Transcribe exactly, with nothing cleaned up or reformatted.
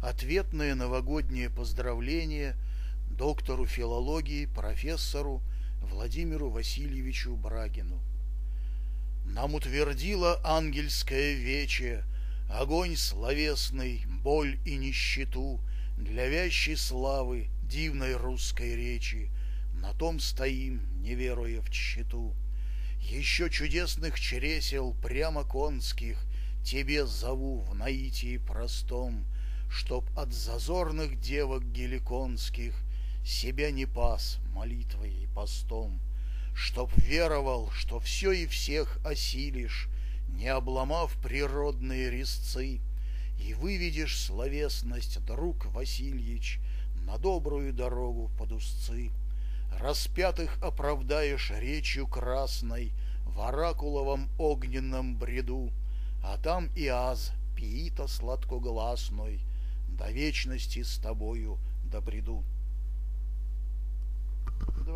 ответное новогоднее поздравление доктору филологии, профессору Владимиру Васильевичу Брагину. Нам утвердило ангельское вече огонь словесный, боль и нищету для вящей славы дивной русской речи. На том стоим, не веруя в тщету. Еще чудесных чресел прямо конских тебе зову в наитии простом, чтоб от зазорных девок геликонских себя не пас молитвой и постом, чтоб веровал, что все и всех осилишь, не обломав природные резцы, и выведешь словесность, друг Васильич, на добрую дорогу под узцы. Распятых оправдаешь речью красной в оракуловом огненном бреду, а там и аз, пиита сладкогласной, до вечности с тобою добреду.